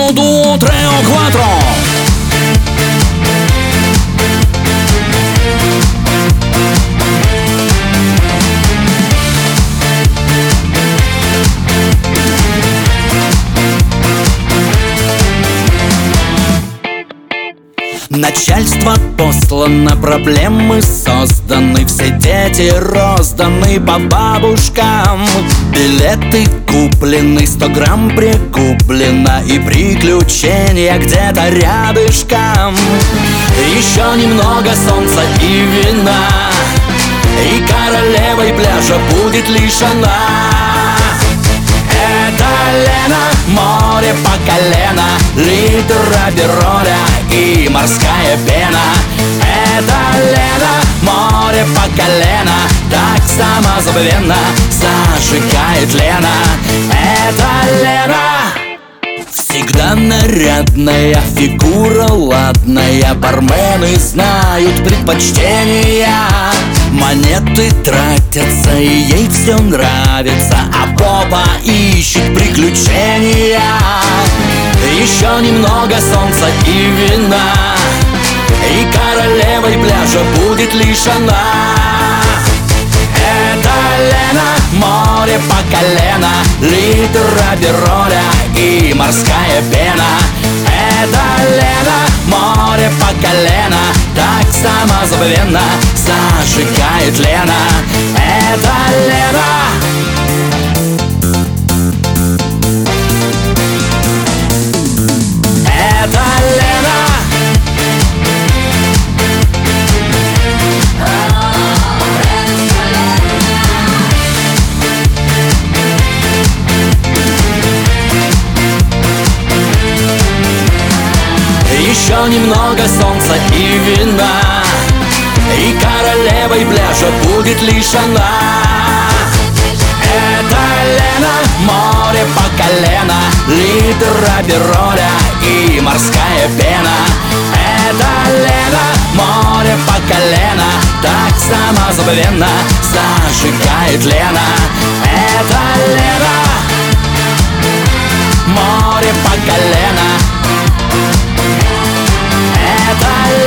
2, 3 o 4. Начальство послано, проблемы созданы, все дети розданы по бабушкам. Билеты куплены, 100 грамм прикуплено, и приключения где-то рядышком. Еще немного солнца и вина, и королевой пляжа будет лишь она. Это Лена, море по колено, литр апероля и морская пена. Это Лена, море по колено, так самозабвенно зажигает Лена. Это Лена. Всегда нарядная, фигура ладная, бармены знают предпочтения. Монеты тратятся, и ей все нравится, а попа ищет приключения. Еще немного солнца и вина, и королевой пляжа будет лишь она. Это Лена, море по колено, литр апероля и морская пена. Это Лена, море по колено, так самозабвенно зажигает Лена. Это Лена. Это Лена. Еще немного солнца и вина, и королевой пляжа будет лишь она. Это Лена, море по колено, литр апероля и морская пена. Это Лена, море по колено, так самозабвенно зажигает Лена. Это Лена, море по колено. Это